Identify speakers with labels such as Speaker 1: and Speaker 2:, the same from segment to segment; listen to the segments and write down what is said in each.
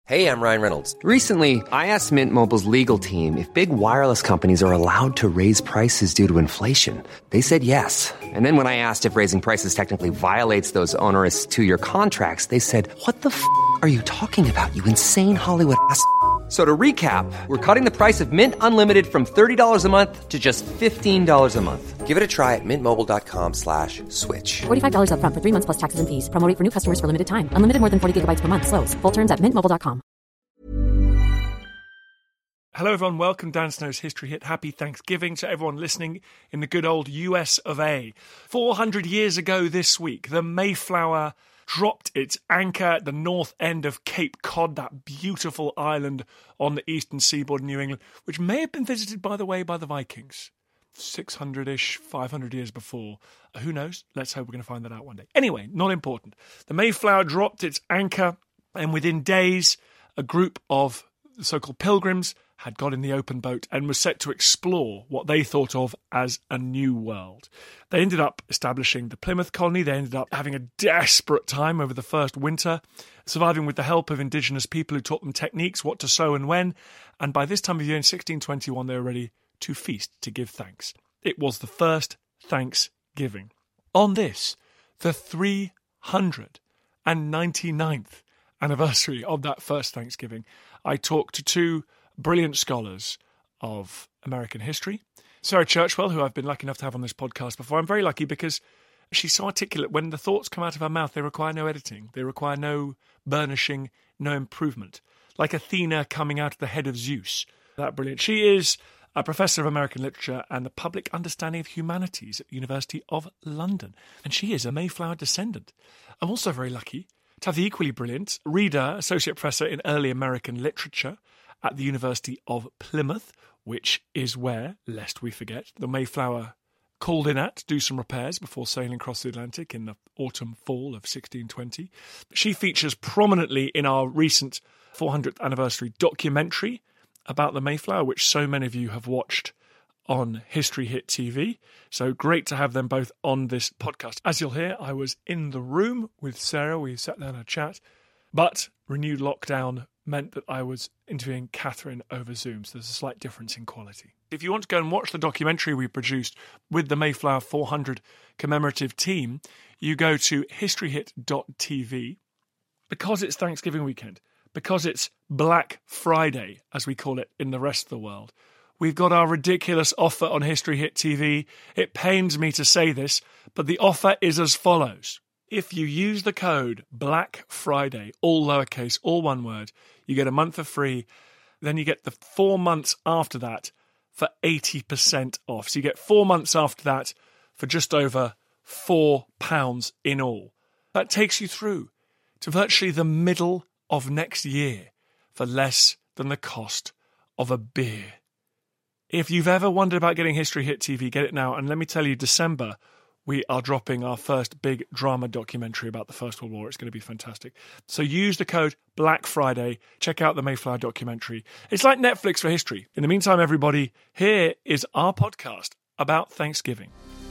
Speaker 1: Hey, I'm Ryan Reynolds.
Speaker 2: Recently, I asked Mint Mobile's legal team if big wireless companies are allowed to raise prices due to inflation. They said yes. And then when I asked if raising prices technically violates those onerous two-year contracts, they said, "What the f*** are you talking about, you insane Hollywood ass?" So to recap, we're cutting the price of Mint Unlimited from $30 a month to just $15 a month.
Speaker 1: Give it a try at mintmobile.com/switch.
Speaker 3: $45 up front for 3 months plus taxes and fees. Promo rate for new customers for limited time. Unlimited more than 40 gigabytes per month. Slows full terms at mintmobile.com.
Speaker 4: Hello everyone, welcome Dan Snow's History Hit. Happy Thanksgiving to everyone listening in the good old US of A. 400 years ago this week, the Mayflower dropped its anchor at the north end of Cape Cod, that beautiful island on the eastern seaboard of New England, which may have been visited, by the way, by the Vikings 600-ish, 500 years before. Who knows? Let's hope we're going to find that out one day. Anyway, not important. The Mayflower dropped its anchor, and within days, a group of so-called pilgrims had got in the open boat and was set to explore what they thought of as a new world. They ended up establishing the Plymouth colony. They ended up having a desperate time over the first winter, surviving with the help of indigenous people who taught them techniques, what to sow and when. And by this time of year in 1621, they were ready to feast, to give thanks. It was the first Thanksgiving. On this, the 399th anniversary of that first Thanksgiving, I talked to two brilliant scholars of American history. Sarah Churchwell, who I've been lucky enough to have on this podcast before. I'm very lucky because she's so articulate. When the thoughts come out of her mouth, they require no editing. They require no burnishing, no improvement. Like Athena coming out of the head of Zeus. That brilliant. She is a professor of American literature and the public understanding of humanities at the University of London. And she is a Mayflower descendant. I'm also very lucky to have the equally brilliant Reader, associate professor in early American literature at the University of Plymouth, which is where, lest we forget, the Mayflower called in at to do some repairs before sailing across the Atlantic in the autumn-fall of 1620. She features prominently in our recent 400th anniversary documentary about the Mayflower, which so many of you have watched on History Hit TV. So great to have them both on this podcast. As you'll hear, I was in the room with Sarah. We sat down and had a chat, but renewed lockdown meant that I was interviewing Catherine over Zoom, so there's a slight difference in quality. If you want to go and watch the documentary we produced with the Mayflower 400 commemorative team, you go to historyhit.tv. Because it's Thanksgiving weekend, because it's Black Friday, as we call it in the rest of the world, we've got our ridiculous offer on History Hit TV. It pains me to say this, but the offer is as follows. If you use the code Black Friday, all lowercase, all one word, you get a month for free. Then you get the 4 months after that for 80% off. So you get 4 months after that for just over £4 in all. That takes you through to virtually the middle of next year for less than the cost of a beer. If you've ever wondered about getting History Hit TV, get it now. And let me tell you, December, we are dropping our first big drama documentary about the First World War. It's going to be fantastic. So use the code Black Friday. Check out the Mayflower documentary. It's like Netflix for history. In the meantime, everybody, here is our podcast about Thanksgiving.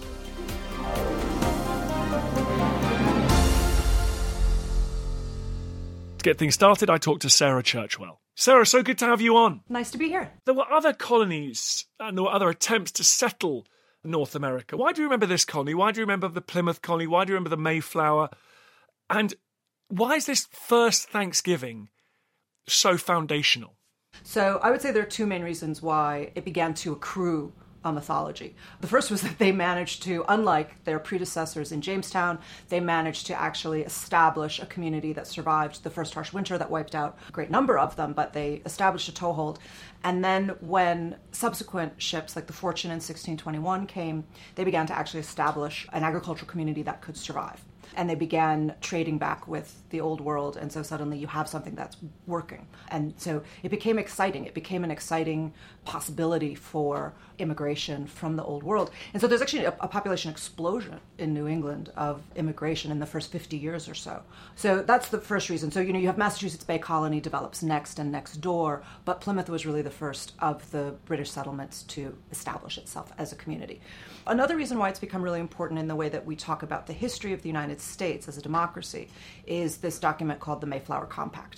Speaker 4: To get things started, I talked to Sarah Churchwell. Sarah, so good to have you on.
Speaker 5: Nice to be here.
Speaker 4: There were other colonies and there were other attempts to settle North America. Why do you remember this colony? Why do you remember the Plymouth colony? Why do you remember the Mayflower? And why is this first Thanksgiving so foundational?
Speaker 5: So I would say there are two main reasons why it began to accrue a mythology. The first was that they managed to, unlike their predecessors in Jamestown, they managed to actually establish a community that survived the first harsh winter that wiped out a great number of them, but they established a toehold. And then when subsequent ships like the Fortune in 1621 came, they began to actually establish an agricultural community that could survive. And they began trading back with the old world, and so suddenly you have something that's working. And so it became exciting. It became an exciting possibility for immigration from the old world. And so there's actually a population explosion in New England of immigration in the first 50 years or so. So that's the first reason. So, you have Massachusetts Bay Colony develops next and next door, but Plymouth was really the first of the British settlements to establish itself as a community. Another reason why it's become really important in the way that we talk about the history of the United States as a democracy is this document called the Mayflower Compact.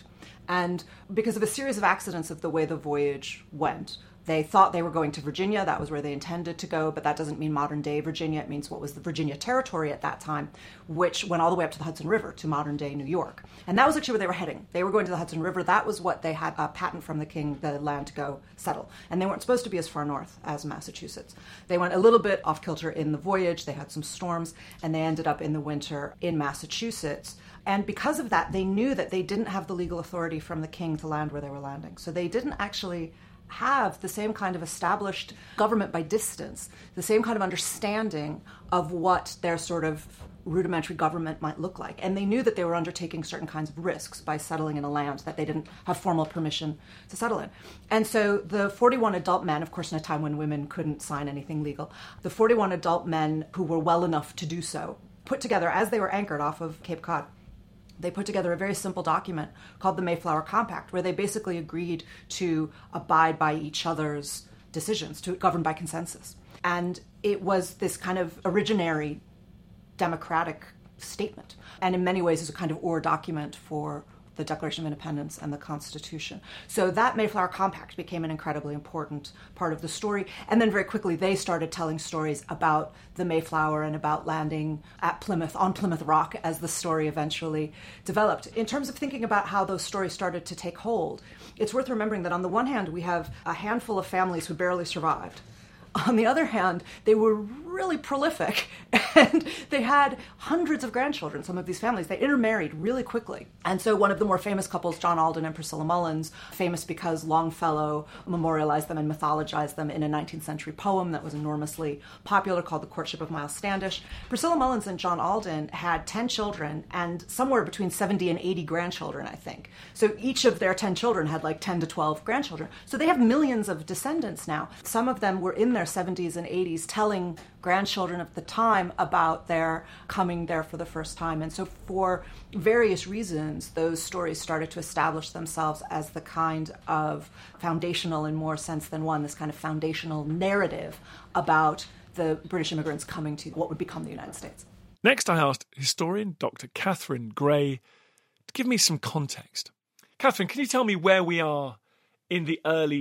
Speaker 5: And because of a series of accidents of the way the voyage went, they thought they were going to Virginia. That was where they intended to go, but that doesn't mean modern-day Virginia. It means what was the Virginia Territory at that time, which went all the way up to the Hudson River, to modern-day New York. And that was actually where they were heading. They were going to the Hudson River. That was what they had a patent from the king, the land to go settle. And they weren't supposed to be as far north as Massachusetts. They went a little bit off kilter in the voyage. They had some storms, and they ended up in the winter in Massachusetts. And because of that, they knew that they didn't have the legal authority from the king to land where they were landing. So they didn't actually have the same kind of established government by distance, the same kind of understanding of what their sort of rudimentary government might look like. And they knew that they were undertaking certain kinds of risks by settling in a land that they didn't have formal permission to settle in. And so the 41 adult men, of course in a time when women couldn't sign anything legal, the 41 adult men who were well enough to do so, put together, as they were anchored off of Cape Cod, they put together a very simple document called the Mayflower Compact, where they basically agreed to abide by each other's decisions, to govern by consensus. And it was this kind of originary democratic statement, and in many ways is a kind of or document for the Declaration of Independence and the Constitution. So that Mayflower Compact became an incredibly important part of the story. And then very quickly they started telling stories about the Mayflower and about landing at Plymouth, on Plymouth Rock, as the story eventually developed. In terms of thinking about how those stories started to take hold, it's worth remembering that on the one hand, we have a handful of families who barely survived. On the other hand, they were really prolific and they had hundreds of grandchildren, some of these families. They intermarried really quickly. And so one of the more famous couples, John Alden and Priscilla Mullins, famous because Longfellow memorialized them and mythologized them in a 19th century poem that was enormously popular called The Courtship of Miles Standish. Priscilla Mullins and John Alden had 10 children and somewhere between 70 and 80 grandchildren, I think. So each of their 10 children had like 10 to 12 grandchildren. So they have millions of descendants now. Some of them were in their 70s and 80s telling grandchildren of the time about their coming there for the first time. And so for various reasons, those stories started to establish themselves as the kind of foundational, in more sense than one, this kind of foundational narrative about the British immigrants coming to what would become the United States.
Speaker 4: Next, I asked historian Dr. Catherine Gray to give me some context. Catherine, can you tell me where we are in the early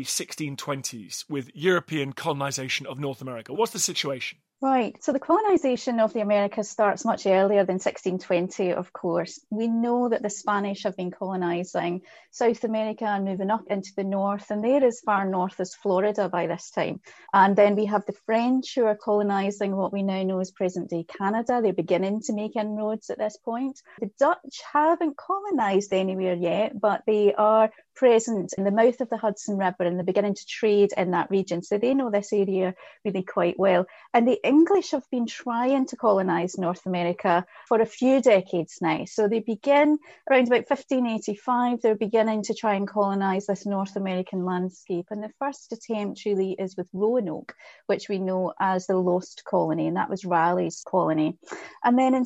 Speaker 4: 1620s with European colonization of North America? What's the situation?
Speaker 6: Right. So the colonisation of the Americas starts much earlier than 1620, of course. We know that the Spanish have been colonising South America and moving up into the north, and they're as far north as Florida by this time. And then we have the French who are colonising what we now know as present-day Canada. They're beginning to make inroads at this point. The Dutch haven't colonised anywhere yet, but they are present in the mouth of the Hudson River and they're beginning to trade in that region. So they know this area really quite well. And the English have been trying to colonise North America for a few decades now. So they begin around about 1585, they're beginning to try and colonise this North American landscape. And the first attempt really is with Roanoke, which we know as the Lost Colony, and that was Raleigh's colony. And then in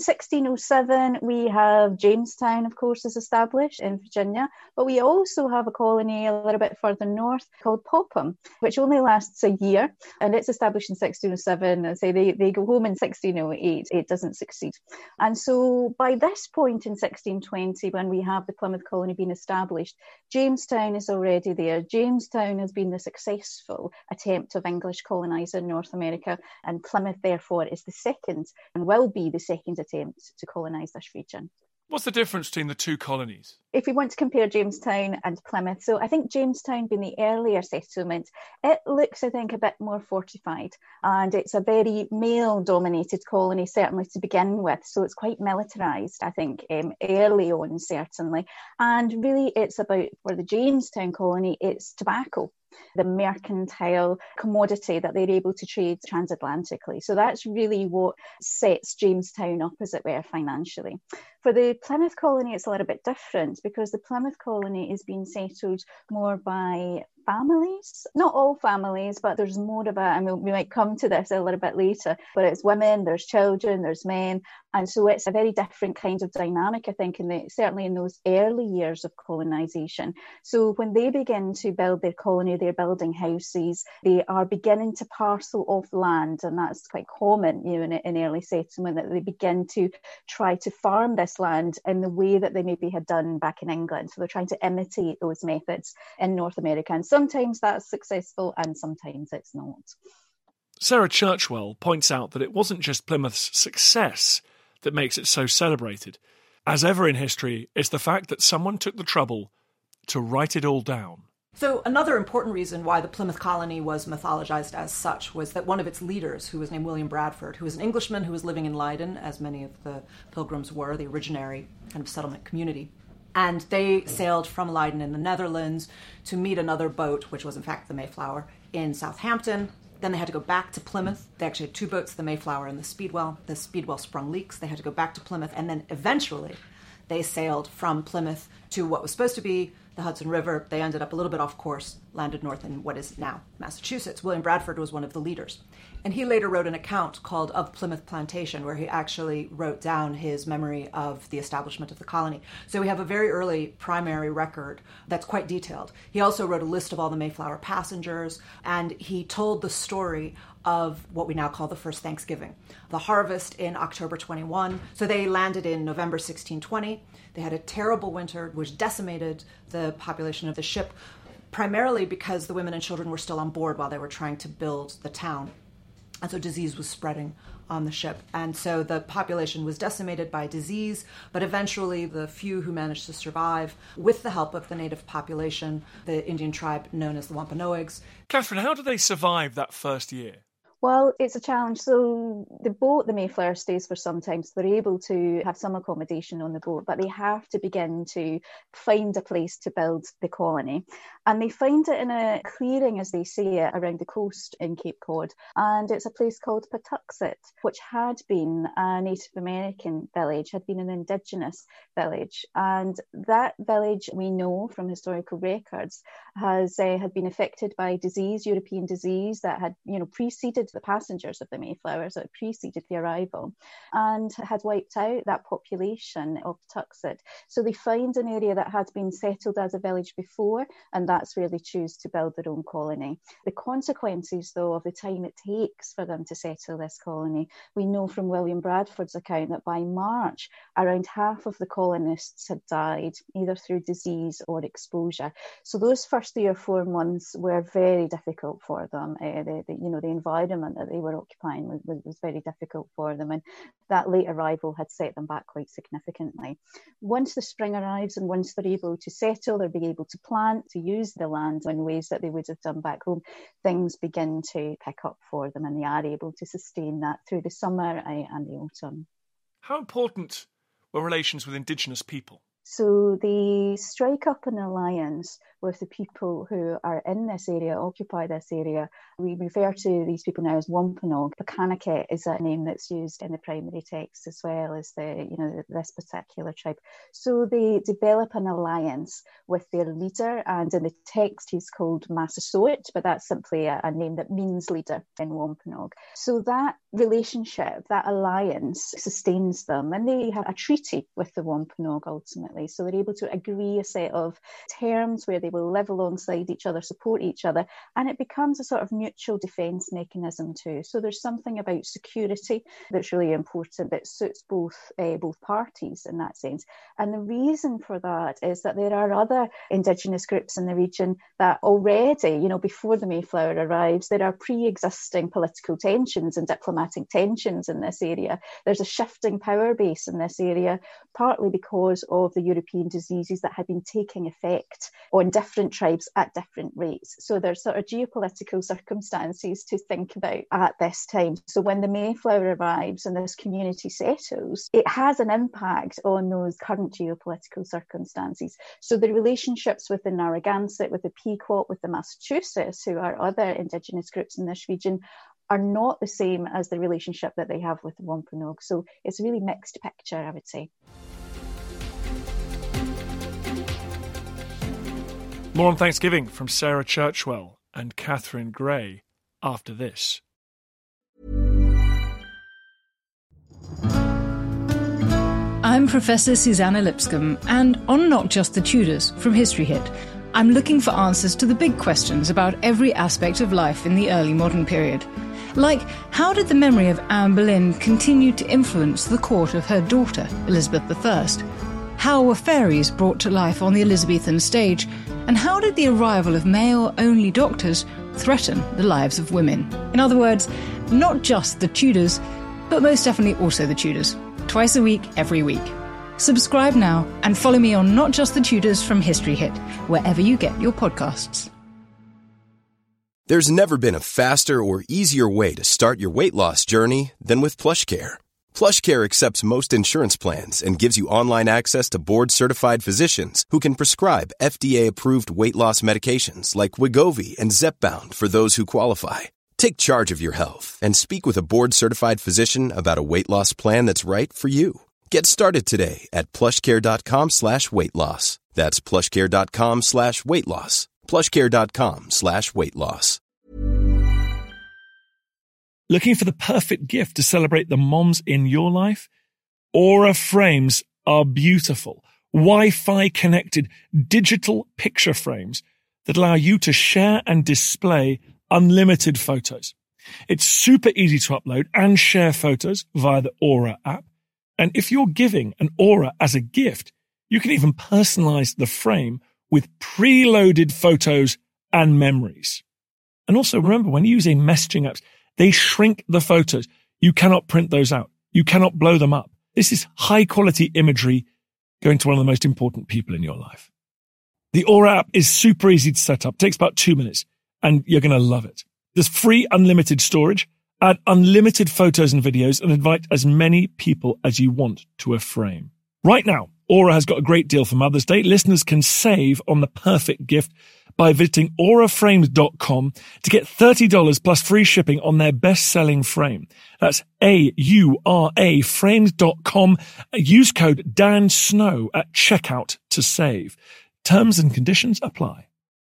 Speaker 6: 1607, we have Jamestown, of course, is established in Virginia, but we also have a colony a little bit further north called Popham, which only lasts a year, and it's established in 1607. And say they go home in 1608. It doesn't succeed. And so by this point in 1620, when we have the Plymouth colony being established, Jamestown is already there. Jamestown has been the successful attempt of English colonising North America, and Plymouth, therefore, is the second and will be the second attempt to colonise this region.
Speaker 4: What's the difference between the two colonies?
Speaker 6: If we want to compare Jamestown and Plymouth, so I think Jamestown being the earlier settlement, it looks, I think, a bit more fortified, and it's a very male-dominated colony, certainly to begin with, so it's quite militarised, I think, early on, certainly. And really, it's about, for the Jamestown colony, it's tobacco, the mercantile commodity that they're able to trade transatlantically. So that's really what sets Jamestown up, as it were, financially. For the Plymouth colony, it's a little bit different because the Plymouth colony is being settled more by families, not all families, but there's more of a, and we might come to this a little bit later, but it's women, there's children, there's men. And so it's a very different kind of dynamic, I think, certainly in those early years of colonisation. So when they begin to build their colony, they're building houses, they are beginning to parcel off land, and that's quite common, in early settlement, that they begin to try to farm this this land in the way that they maybe had done back in England. So they're trying to imitate those methods in North America. And sometimes that's successful and sometimes it's not.
Speaker 4: Sarah Churchwell points out that it wasn't just Plymouth's success that makes it so celebrated. As ever in history, it's the fact that someone took the trouble to write it all down.
Speaker 5: So another important reason why the Plymouth colony was mythologized as such was that one of its leaders, who was named William Bradford, who was an Englishman who was living in Leiden, as many of the Pilgrims were, the originary kind of settlement community. And they sailed from Leiden in the Netherlands to meet another boat, which was in fact the Mayflower, in Southampton. Then they had to go back to Plymouth. They actually had two boats, the Mayflower and the Speedwell. The Speedwell sprung leaks. They had to go back to Plymouth. And then eventually they sailed from Plymouth to what was supposed to be the Hudson River. They ended up a little bit off course, landed north in what is now Massachusetts. William Bradford was one of the leaders. And he later wrote an account called Of Plymouth Plantation, where he actually wrote down his memory of the establishment of the colony. So we have a very early primary record that's quite detailed. He also wrote a list of all the Mayflower passengers, and he told the story of what we now call the first Thanksgiving. The harvest in October 21. So they landed in November 1620. They had a terrible winter, which decimated the population of the ship, primarily because the women and children were still on board while they were trying to build the town. And so disease was spreading on the ship. And so the population was decimated by disease, but eventually the few who managed to survive, with the help of the native population, the Indian tribe known as the Wampanoags.
Speaker 4: Catherine, how did they survive that first year?
Speaker 6: Well, it's a challenge. So the boat, the Mayflower, stays for some time. So they're able to have some accommodation on the boat, but they have to begin to find a place to build the colony. And they find it in a clearing, as they say it, around the coast in Cape Cod. And it's a place called Patuxet, which had been a Native American village, had been an indigenous village. And that village, we know from historical records, had been affected by disease, European disease that had, preceded the passengers of the Mayflower, so it preceded the arrival, and had wiped out that population of Patuxet. So they find an area that had been settled as a village before, and that's where they choose to build their own colony. The consequences, though, of the time it takes for them to settle this colony, we know from William Bradford's account that by March, around half of the colonists had died, either through disease or exposure. So those first 3 or 4 months were very difficult for them. The environment that they were occupying was very difficult for them, and that late arrival had set them back quite significantly. Once the spring arrives and once they're able to settle, they'll be able to plant, to use the land in ways that they would have done back home, things begin to pick up for them, and they are able to sustain that through the summer and the autumn.
Speaker 4: How important were relations with Indigenous people?
Speaker 6: So they strike up an alliance with the people who are in this area, occupy this area. We refer to these people now as Wampanoag. Pakanaket is a name that's used in the primary text as well as this particular tribe. So they develop an alliance with their leader, and in the text he's called Massasoit, but that's simply a name that means leader in Wampanoag. So that relationship, that alliance sustains them, and they have a treaty with the Wampanoag ultimately. So they're able to agree a set of terms where they will live alongside each other, support each other, and it becomes a sort of mutual defence mechanism too. So there's something about security that's really important that suits both parties in that sense. And the reason for that is that there are other Indigenous groups in the region that already, before the Mayflower arrives, there are pre-existing political tensions and diplomatic tensions in this area. There's a shifting power base in this area, partly because of the European diseases that had been taking effect on different tribes at different rates. So there's sort of geopolitical circumstances to think about at this time. So when the Mayflower arrives and this community settles, it has an impact on those current geopolitical circumstances. So the relationships with the Narragansett, with the Pequot, with the Massachusetts, who are other Indigenous groups in this region, are not the same as the relationship that they have with the Wampanoag. So it's a really mixed picture, I would say.
Speaker 4: More on Thanksgiving from Sarah Churchwell and Catherine Gray after this.
Speaker 7: I'm Professor Susanna Lipscomb, and on Not Just the Tudors from History Hit, I'm looking for answers to the big questions about every aspect of life in the early modern period. Like, how did the memory of Anne Boleyn continue to influence the court of her daughter, Elizabeth I? How were fairies brought to life on the Elizabethan stage? And how did the arrival of male-only doctors threaten the lives of women? In other words, not just the Tudors, but most definitely also the Tudors. Twice a week, every week. Subscribe now and follow me on Not Just the Tudors from History Hit, wherever you get your podcasts.
Speaker 8: There's never been a faster or easier way to start your weight loss journey than with PlushCare. PlushCare accepts most insurance plans and gives you online access to board-certified physicians who can prescribe FDA-approved weight loss medications like Wegovy and Zepbound for those who qualify. Take charge of your health and speak with a board-certified physician about a weight loss plan that's right for you. Get started today at plushcare.com/weight loss. That's plushcare.com/weight loss. plushcare.com/weight loss.
Speaker 4: Looking for the perfect gift to celebrate the moms in your life? Aura frames are beautiful, Wi-Fi connected digital picture frames that allow you to share and display unlimited photos. It's super easy to upload and share photos via the Aura app. And if you're giving an Aura as a gift, you can even personalize the frame with preloaded photos and memories. And also remember, when using messaging apps, they shrink the photos. You cannot print those out. You cannot blow them up. This is high quality imagery going to one of the most important people in your life. The Aura app is super easy to set up. It takes about 2 minutes and you're going to love it. There's free unlimited storage, add unlimited photos and videos, and invite as many people as you want to a frame. Right now, Aura has got a great deal for Mother's Day. Listeners can save on the perfect gift by visiting auraframes.com to get $30 plus free shipping on their best-selling frame. That's AURA frames.com. Use code Dan Snow at checkout to save. Terms and conditions apply.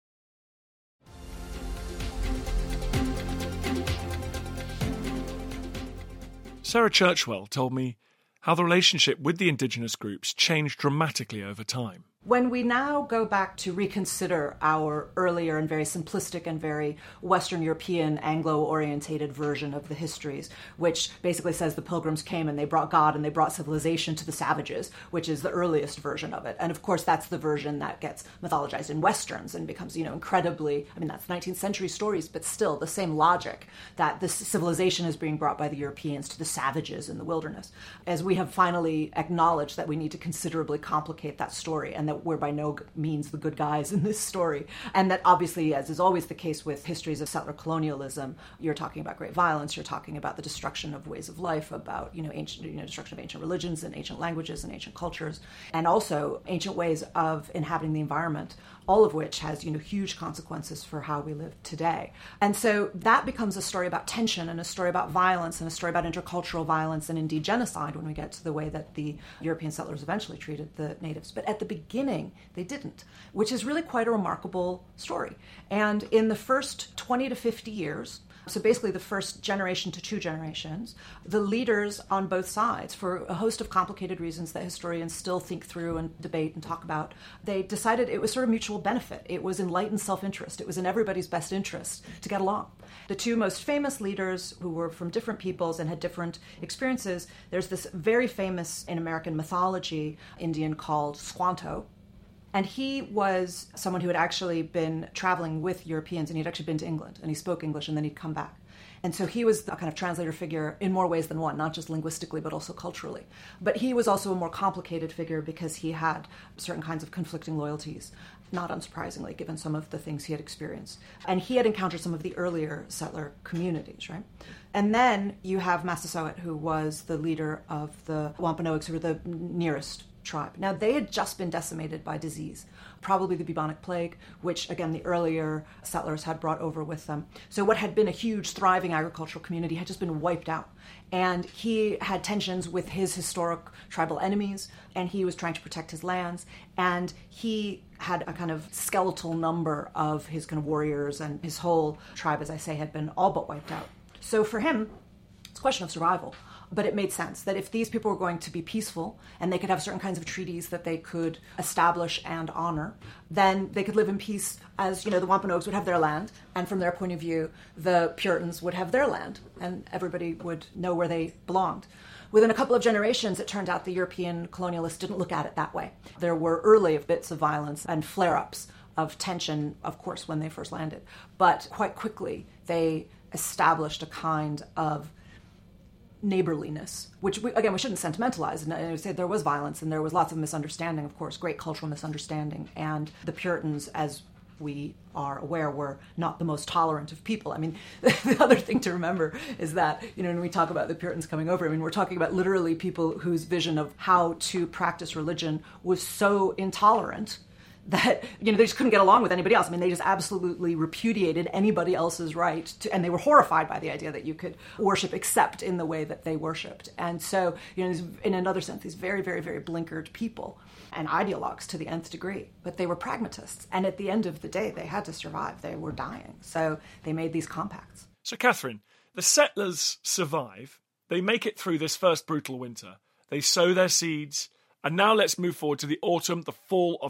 Speaker 4: Sarah Churchwell told me how the relationship with the indigenous groups changed dramatically over time.
Speaker 5: When we now go back to reconsider our earlier and very simplistic and very Western European Anglo-orientated version of the histories, which basically says the pilgrims came and they brought God and they brought civilization to the savages, which is the earliest version of it. And of course, that's the version that gets mythologized in Westerns and becomes, incredibly, that's 19th century stories, but still the same logic that this civilization is being brought by the Europeans to the savages in the wilderness. As we have finally acknowledged that we need to considerably complicate that story and that we're by no means the good guys in this story. And that obviously, as is always the case with histories of settler colonialism, you're talking about great violence, you're talking about the destruction of ways of life, about, destruction of ancient religions and ancient languages and ancient cultures, and also ancient ways of inhabiting the environment, all of which has, huge consequences for how we live today. And so that becomes a story about tension and a story about violence and a story about intercultural violence and indeed genocide when we get to the way that the European settlers eventually treated the natives. But at the beginning, they didn't, which is really quite a remarkable story. And in the first 20 to 50 years, so basically the first generation to 2 generations, the leaders on both sides, for a host of complicated reasons that historians still think through and debate and talk about, they decided it was sort of mutual benefit. It was enlightened self-interest. It was in everybody's best interest to get along. The 2 most famous leaders who were from different peoples and had different experiences, there's this very famous, in American mythology, Indian called Squanto. And he was someone who had actually been traveling with Europeans, and he'd actually been to England, and he spoke English, and then he'd come back. And so he was a kind of translator figure in more ways than one, not just linguistically, but also culturally. But he was also a more complicated figure because he had certain kinds of conflicting loyalties, not unsurprisingly, given some of the things he had experienced. And he had encountered some of the earlier settler communities, right? And then you have Massasoit, who was the leader of the Wampanoags, who were the nearest tribe. Now, they had just been decimated by disease, probably the bubonic plague, which, again, the earlier settlers had brought over with them. So what had been a huge, thriving agricultural community had just been wiped out. And he had tensions with his historic tribal enemies, and he was trying to protect his lands, and he had a kind of skeletal number of his kind of warriors, and his whole tribe, as I say, had been all but wiped out. So for him, it's a question of survival. But it made sense that if these people were going to be peaceful and they could have certain kinds of treaties that they could establish and honor, then they could live in peace as, the Wampanoags would have their land, and from their point of view, the Puritans would have their land, and everybody would know where they belonged. Within a couple of generations, it turned out the European colonialists didn't look at it that way. There were early bits of violence and flare-ups of tension, of course, when they first landed. But quite quickly, they established a kind of neighborliness, which, we shouldn't sentimentalize. And I say there was violence and there was lots of misunderstanding, of course, great cultural misunderstanding. And the Puritans, as we are aware, were not the most tolerant of people. I mean, the other thing to remember is that, when we talk about the Puritans coming over, we're talking about literally people whose vision of how to practice religion was so intolerant that, they just couldn't get along with anybody else. I mean, they just absolutely repudiated anybody else's right to, and they were horrified by the idea that you could worship except in the way that they worshipped. And so, in another sense, these very, very, very blinkered people and ideologues to the nth degree, but they were pragmatists. And at the end of the day, they had to survive. They were dying. So they made these compacts.
Speaker 4: So, Catherine, the settlers survive. They make it through this first brutal winter. They sow their seeds. And now let's move forward to the autumn, the fall of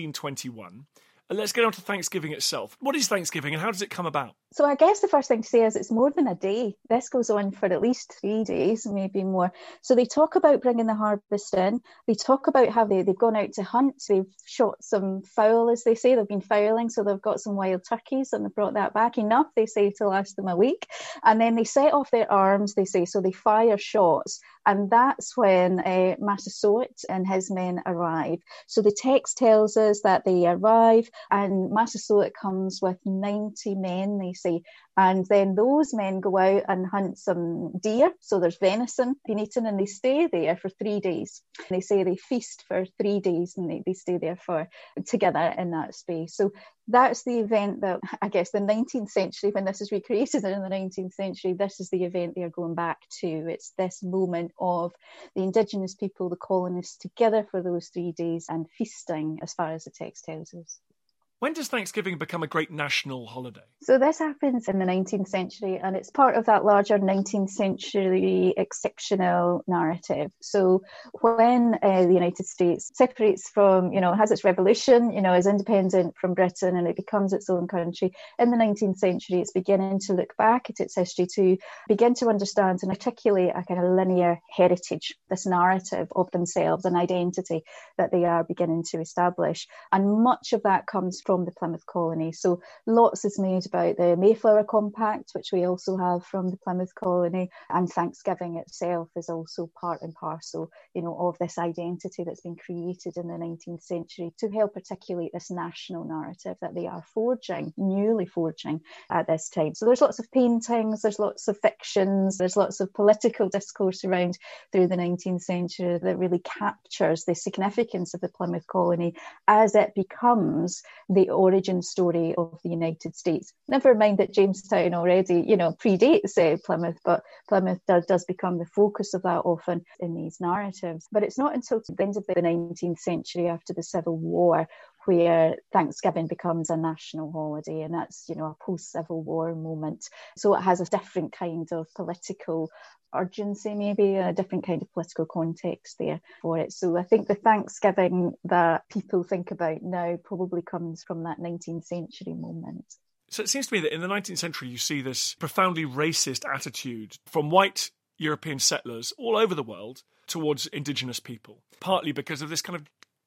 Speaker 4: 1621. And let's get on to Thanksgiving itself. What is Thanksgiving and how does it come about?
Speaker 6: So I guess the first thing to say is it's more than a day. This goes on for at least 3 days, maybe more. So they talk about bringing the harvest in. They talk about how they've gone out to hunt. They've shot some fowl, as they say. They've been fowling, so they've got some wild turkeys and they've brought that back. Enough, they say, to last them a week. And then they set off their arms, they say, so they fire shots. And that's when Massasoit and his men arrive. So the text tells us that they arrive and Massasoit comes with 90 men, they say. And then those men go out and hunt some deer. So there's venison being eaten and they stay there for 3 days. And they say they feast for 3 days and they stay there together in that space. So that's the event that, I guess, the 19th century, when this is recreated in the 19th century, this is the event they're going back to. It's this moment of the indigenous people, the colonists, together for those 3 days and feasting, as far as the text tells us.
Speaker 4: When does Thanksgiving become a great national holiday?
Speaker 6: So this happens in the 19th century, and it's part of that larger 19th century exceptional narrative. So when the United States separates from, has its revolution, is independent from Britain and it becomes its own country, in the 19th century, it's beginning to look back at its history to begin to understand and articulate a kind of linear heritage, this narrative of themselves, an identity that they are beginning to establish. And much of that comes from the Plymouth colony. So lots is made about the Mayflower Compact, which we also have from the Plymouth colony, and Thanksgiving itself is also part and parcel, of this identity that's been created in the 19th century to help articulate this national narrative that they are newly forging at this time. So there's lots of paintings, there's lots of fictions, there's lots of political discourse around through the 19th century that really captures the significance of the Plymouth colony as it becomes the origin story of the United States. Never mind that Jamestown already, predates Plymouth, but Plymouth does become the focus of that often in these narratives. But it's not until the end of the 19th century, after the Civil War, where Thanksgiving becomes a national holiday, and that's, a post-Civil War moment. So it has a different kind of political urgency, maybe a different kind of political context there for it. So I think the Thanksgiving that people think about now probably comes from that 19th century moment.
Speaker 4: So it seems to me that in the 19th century you see this profoundly racist attitude from white European settlers all over the world towards indigenous people, partly because of this kind of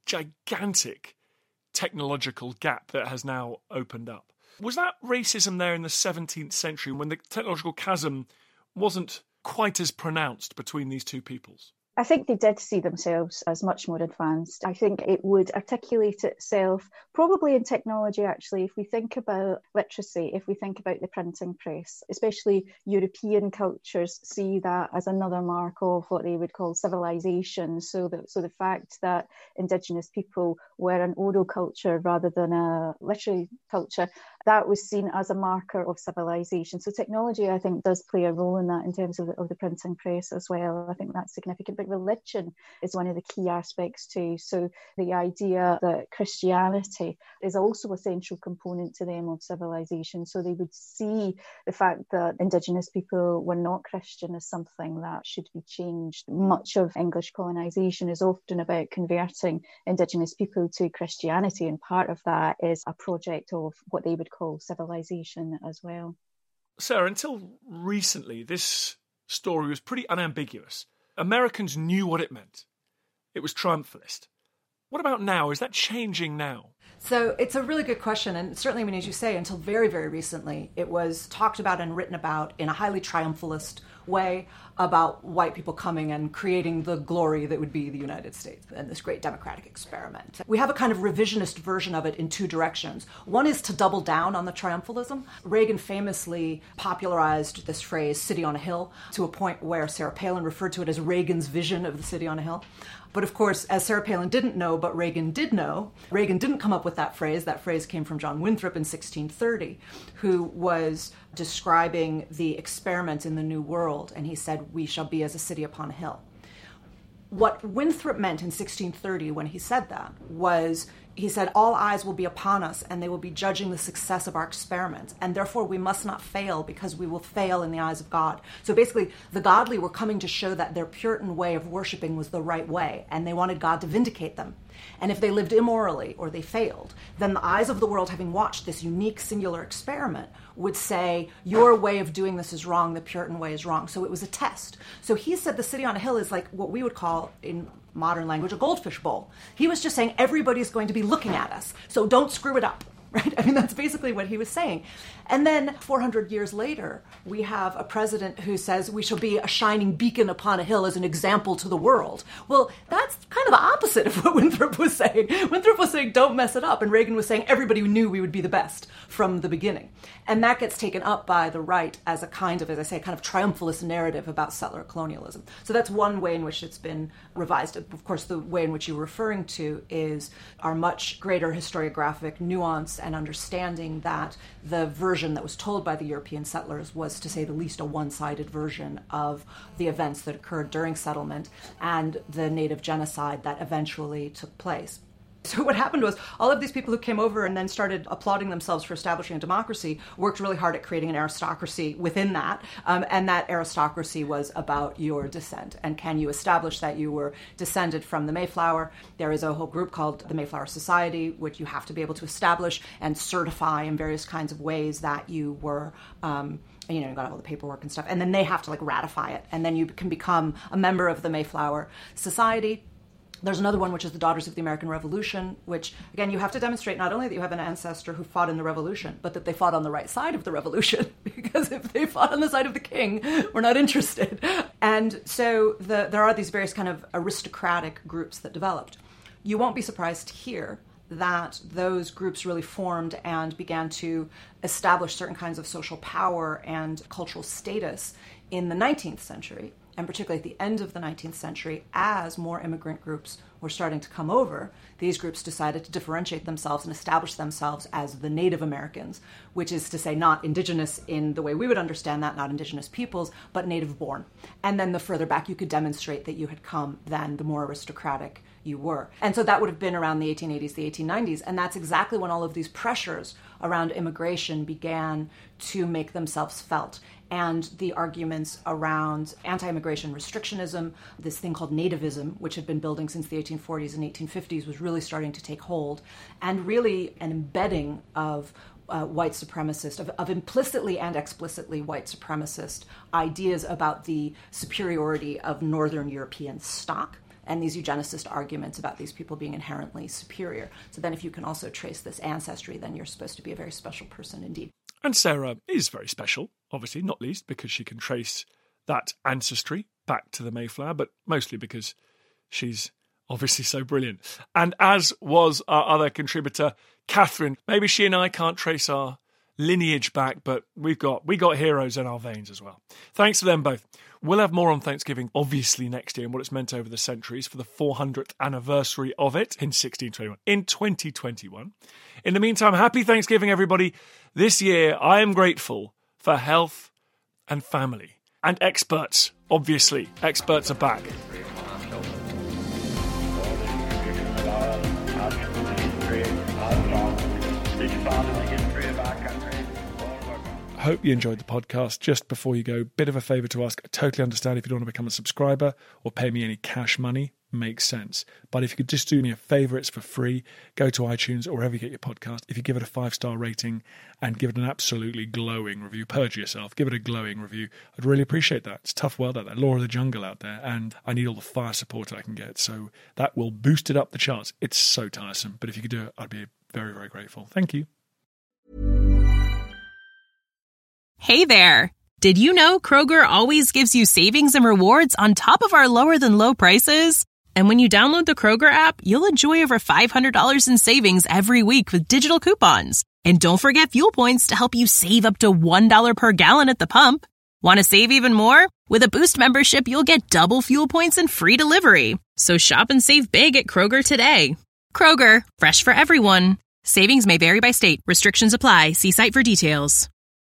Speaker 4: gigantic technological gap that has now opened up. Was that racism there in the 17th century when the technological chasm wasn't quite as pronounced between these two peoples?
Speaker 6: I think they did see themselves as much more advanced. I think it would articulate itself probably in technology, actually. If we think about literacy, if we think about the printing press, especially European cultures see that as another mark of what they would call civilization. So the fact that indigenous people were an oral culture rather than a literary culture, that was seen as a marker of civilization. So technology, I think, does play a role in that in terms of the printing press as well. I think that's significant. But religion is one of the key aspects too. So the idea that Christianity is also a central component to them of civilization. So they would see the fact that Indigenous people were not Christian as something that should be changed. Much of English colonisation is often about converting Indigenous people to Christianity, and part of that is a project of what they would call civilization as well.
Speaker 4: Sarah, until recently, this story was pretty unambiguous. Americans knew what it meant. It was triumphalist. What about now? Is that changing now?
Speaker 5: So it's a really good question. And certainly, I mean, as you say, until very, very recently, it was talked about and written about in a highly triumphalist way about white people coming and creating the glory that would be the United States and this great democratic experiment. We have a kind of revisionist version of it in two directions. One is to double down on the triumphalism. Reagan famously popularized this phrase, city on a hill, to a point where Sarah Palin referred to it as Reagan's vision of the city on a hill. But of course, as Sarah Palin didn't know, but Reagan did know, Reagan didn't come up with that phrase. That phrase came from John Winthrop in 1630, who was describing the experiment in the New World. And he said, "We shall be as a city upon a hill." What Winthrop meant in 1630 when he said that was, he said, all eyes will be upon us and they will be judging the success of our experiment. And therefore we must not fail because we will fail in the eyes of God. So basically the godly were coming to show that their Puritan way of worshiping was the right way. And they wanted God to vindicate them. And if they lived immorally or they failed, then the eyes of the world, having watched this unique singular experiment, would say, your way of doing this is wrong, the Puritan way is wrong. So it was a test. So he said the city on a hill is like what we would call in modern language a goldfish bowl. He was just saying everybody's going to be looking at us, so don't screw it up. Right? I mean, that's basically what he was saying. And then 400 years later, we have a president who says we shall be a shining beacon upon a hill as an example to the world. Well, that's kind of the opposite of what Winthrop was saying. Winthrop was saying, don't mess it up. And Reagan was saying everybody knew we would be the best from the beginning. And that gets taken up by the right as a kind of, as I say, a kind of triumphalist narrative about settler colonialism. So that's one way in which it's been revised. Of course, the way in which you're referring to is our much greater historiographic nuance and understanding that the version that was told by the European settlers was, to say the least, a one-sided version of the events that occurred during settlement and the native genocide that eventually took place. So what happened was all of these people who came over and then started applauding themselves for establishing a democracy worked really hard at creating an aristocracy within that. And that aristocracy was about your descent. And can you establish that you were descended from the Mayflower? There is a whole group called the Mayflower Society, which you have to be able to establish and certify in various kinds of ways that you were you got all the paperwork and stuff. And then they have to ratify it. And then you can become a member of the Mayflower Society. There's another one, which is the Daughters of the American Revolution, which, again, you have to demonstrate not only that you have an ancestor who fought in the Revolution, but that they fought on the right side of the Revolution. Because if they fought on the side of the king, we're not interested. And so there are these various kind of aristocratic groups that developed. You won't be surprised to hear that those groups really formed and began to establish certain kinds of social power and cultural status in the 19th century. And particularly at the end of the 19th century, as more immigrant groups were starting to come over, these groups decided to differentiate themselves and establish themselves as the Native Americans, which is to say not indigenous in the way we would understand that, not indigenous peoples, but native born. And then the further back you could demonstrate that you had come, then the more aristocratic you were. And so that would have been around the 1880s, the 1890s. And that's exactly when all of these pressures around immigration began to make themselves felt. And the arguments around anti-immigration restrictionism, this thing called nativism, which had been building since the 1840s and 1850s, was really starting to take hold. And really an embedding of white supremacist, of implicitly and explicitly white supremacist ideas about the superiority of Northern European stock, and these eugenicist arguments about these people being inherently superior. So then if you can also trace this ancestry, then you're supposed to be a very special person indeed.
Speaker 4: And Sarah is very special, obviously, not least because she can trace that ancestry back to the Mayflower, but mostly because she's obviously so brilliant. And as was our other contributor, Catherine, maybe she and I can't trace our lineage back, but we got heroes in our veins as well. Thanks to them both. We'll have more on Thanksgiving, obviously, next year and what it's meant over the centuries for the 400th anniversary of it in 1621, in 2021. In the meantime, happy Thanksgiving, everybody. This year, I am grateful for health and family. And experts, obviously. Experts are back. Hope you enjoyed the podcast. Just before you go, bit of a favour to ask. I totally understand if you don't want to become a subscriber or pay me any cash money. Makes sense. But if you could just do me a favour, it's for free. Go to iTunes or wherever you get your podcast. If you give it a 5-star rating and give it an absolutely glowing review, purge yourself, give it a glowing review. I'd really appreciate that. It's a tough world out there, law of the jungle out there, and I need all the fire support I can get. So that will boost it up the charts. It's so tiresome. But if you could do it, I'd be very, very grateful. Thank you.
Speaker 9: Hey there. Did you know Kroger always gives you savings and rewards on top of our lower than low prices? And when you download the Kroger app, you'll enjoy over $500 in savings every week with digital coupons. And don't forget fuel points to help you save up to $1 per gallon at the pump. Want to save even more? With a Boost membership, you'll get double fuel points and free delivery. So shop and save big at Kroger today. Kroger, fresh for everyone. Savings may vary by state. Restrictions apply. See site for details.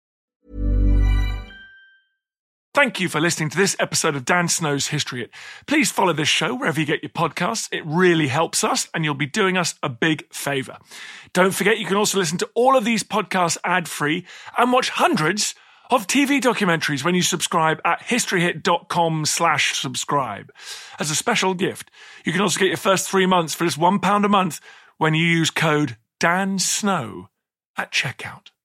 Speaker 4: Thank you for listening to this episode of Dan Snow's History Hit. Please follow this show wherever you get your podcasts. It really helps us, and you'll be doing us a big favour. Don't forget, you can also listen to all of these podcasts ad-free and watch hundreds of TV documentaries when you subscribe at historyhit.com/subscribe. As a special gift, you can also get your first 3 months for just £1 a month when you use code DANSNOW at checkout.